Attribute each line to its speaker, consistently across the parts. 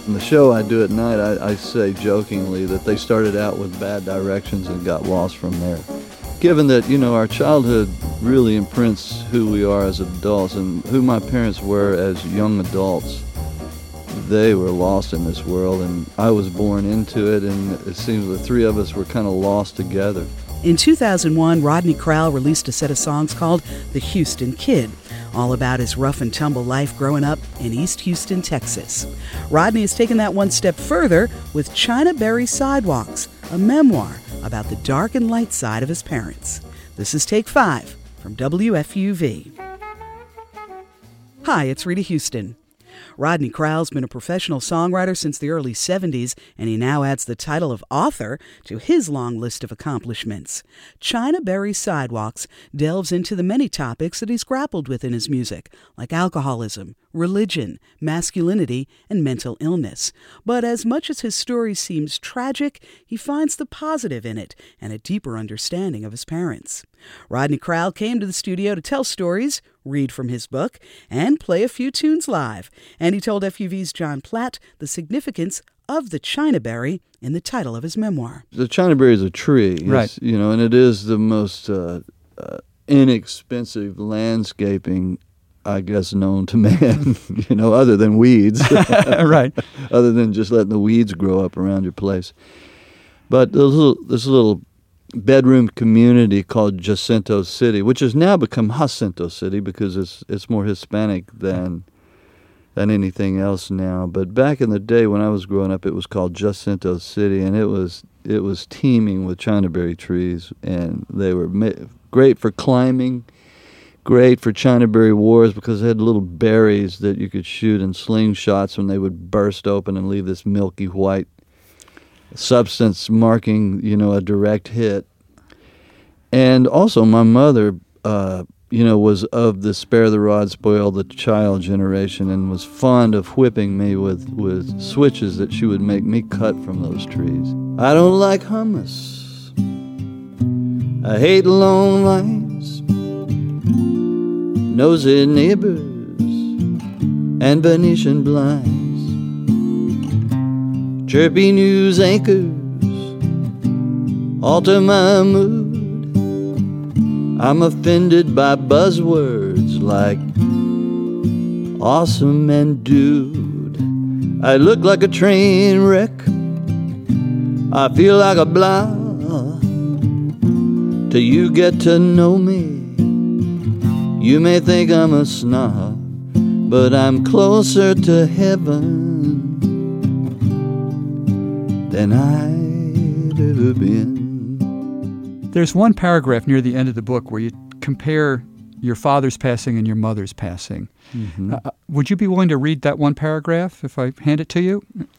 Speaker 1: In the show I do at night, I say jokingly that they started out with bad directions and got lost from there. Given that, our childhood really imprints who we are as adults and who my parents were as young adults, they were lost in this world, and I was born into it, and it seems the three of us were kind of lost together.
Speaker 2: In 2001, Rodney Crowell released a set of songs called The Houston Kid, all about his rough-and-tumble life growing up in East Houston, Texas. Rodney has taken that one step further with China Berry Sidewalks, a memoir about the dark and light side of his parents. This is Take 5 from WFUV. Hi, it's Rita Houston. Rodney Crowell's been a professional songwriter since the early 70s, and he now adds the title of author to his long list of accomplishments. China Berry Sidewalks delves into the many topics that he's grappled with in his music, like alcoholism, religion, masculinity, and mental illness. But as much as his story seems tragic, he finds the positive in it and a deeper understanding of his parents. Rodney Crowell came to the studio to tell stories, read from his book, and play a few tunes live. And he told FUV's John Platt the significance of the China Berry in the title of his memoir.
Speaker 1: The China Berry is a tree,
Speaker 3: right?
Speaker 1: And it is the most inexpensive landscaping, I guess, known to man, other than weeds.
Speaker 3: Right.
Speaker 1: Other than just letting the weeds grow up around your place. But this little bedroom community called Jacinto City, which has now become Jacinto City because it's more Hispanic than anything else now. But back in the day when I was growing up, it was called Jacinto City, and it was teeming with China Berry trees, and they were great for climbing, great for China Berry wars because they had little berries that you could shoot in slingshots when they would burst open and leave this milky white substance marking, a direct hit. And also my mother, was of the spare the rod, spoil the child generation and was fond of whipping me with switches that she would make me cut from those trees. I don't like hummus. I hate long lines, nosy neighbors, and Venetian blinds. Chirpy news anchors alter my mood. I'm offended by buzzwords like awesome and dude. I look like a train wreck. I feel like a blah. Till you get to know me, you may think I'm a snob, but I'm closer to heaven than I've ever been.
Speaker 3: There's one paragraph near the end of the book where you compare your father's passing and your mother's passing.
Speaker 1: Mm-hmm.
Speaker 3: Would you be willing to read that one paragraph if I hand it to you?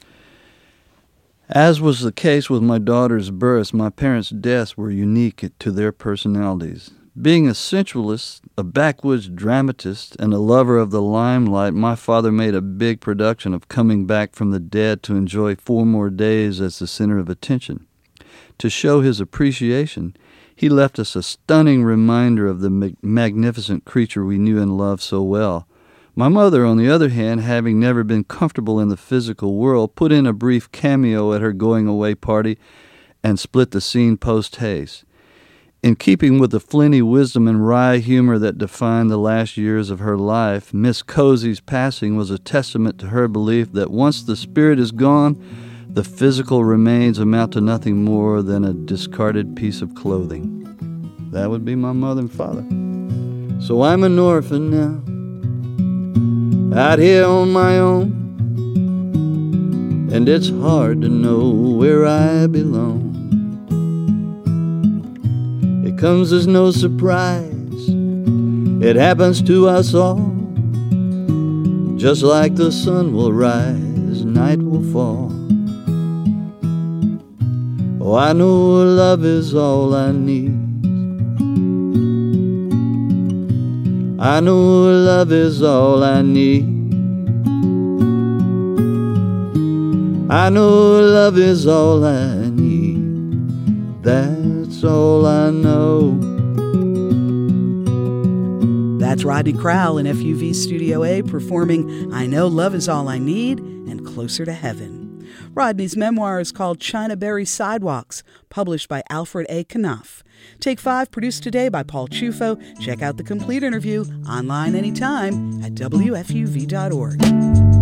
Speaker 1: As was the case with my daughter's births, my parents' deaths were unique to their personalities. Being a sensualist, a backwoods dramatist, and a lover of the limelight, my father made a big production of coming back from the dead to enjoy 4 more days as the center of attention. To show his appreciation, he left us a stunning reminder of the magnificent creature we knew and loved so well. My mother, on the other hand, having never been comfortable in the physical world, put in a brief cameo at her going-away party and split the scene post-haste. In keeping with the flinty wisdom and wry humor that defined the last years of her life, Miss Cozy's passing was a testament to her belief that once the spirit is gone, the physical remains amount to nothing more than a discarded piece of clothing. That would be my mother and father. So I'm an orphan now, out here on my own, and it's hard to know where I belong. It comes as no surprise, it happens to us all. Just like the sun will rise, night will fall. Oh, I know love is all I need. I know love is all I need. I know love is all I need. That's all I know.
Speaker 2: That's Rodney Crowell in FUV Studio A performing I Know Love Is All I Need, and and closer to heaven. Rodney's memoir is called China Berry Sidewalks, published by Alfred A. Knopf. Take 5, produced today by Paul Chufo. Check out the complete interview online anytime at WFUV.org.